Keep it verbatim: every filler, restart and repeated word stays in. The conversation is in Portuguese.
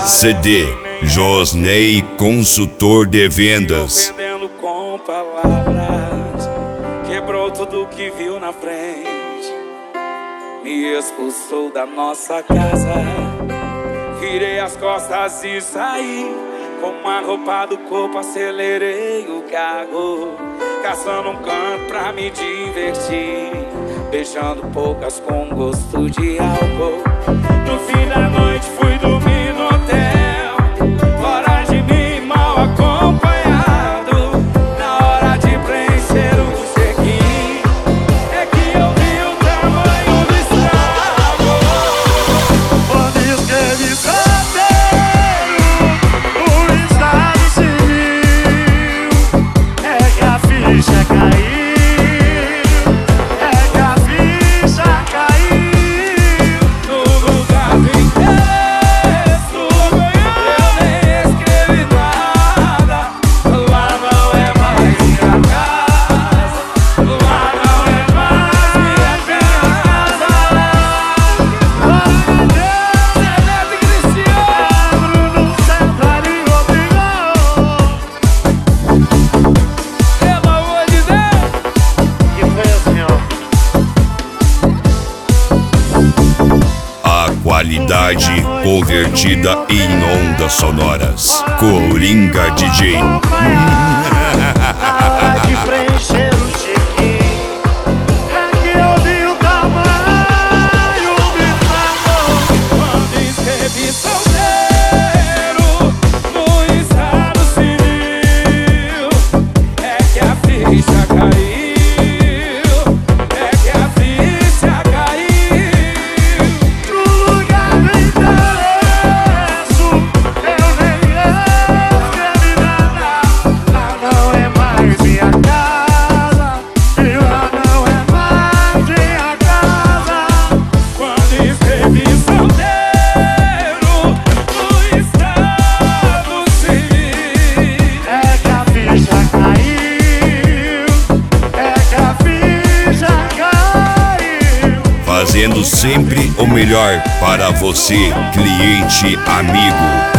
C D Josney, consultor de vendas. Vendendo com palavras, quebrou tudo que viu na frente, me expulsou da nossa casa. Virei as costas e saí, com uma roupa do corpo acelerei o carro, caçando um canto pra me divertir, beijando poucas com gosto de álcool. No fim da noite fui dormir no hotel, fora de mim, mal acompanhado. Na hora de preencher o check-in, é que eu vi o tamanho do estrago. Quando escrevi solteiro no estado civil, é que a ficha caiu. Qualidade convertida em ondas sonoras. Coringa D J. De preencher o check-in, é que eu vi o tamanho do estrago. Quando escrevi solteiro no estado civil, é que a ficha caiu. Fazendo sempre o melhor para você, cliente amigo.